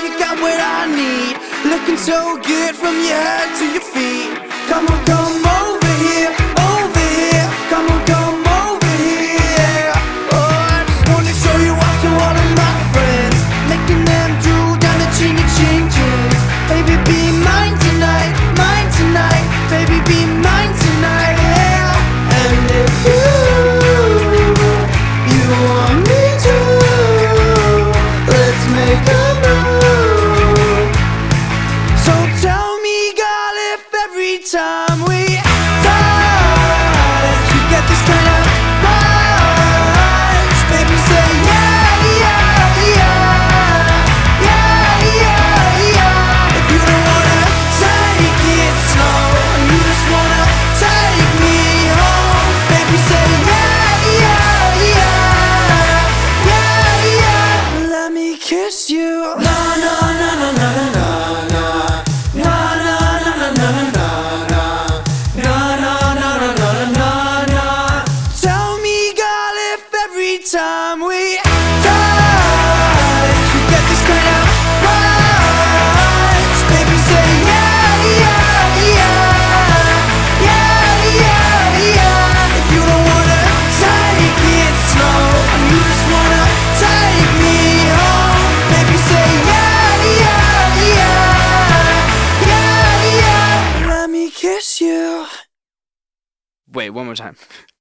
you got what I need. Looking so good from your head to your feet. Come on, come over here, over here. Come on, come over here. Oh, I just wanna show you off to all of my friends, making them drool down the chingy ching chings. Baby, be mine tonight, mine tonight. Baby, be mine tonight, yeah. And if you want me to, let's make a move. So tell me, girl, if every time we touch, you get this kind of rush. Baby, say yeah, yeah, yeah, yeah, yeah, yeah. If you don't wanna take it slow, and you just wanna take me home, baby, say yeah, yeah, yeah, yeah, yeah. Let me kiss you. Na na na na na na na. Time we touch, you get this kind of rush. Baby, say yeah, yeah, yeah, yeah, yeah, yeah. If you don't wanna take it slow, and you just wanna take me home, baby, say yeah, yeah, yeah, yeah, yeah. Let me kiss you. Wait, one more time.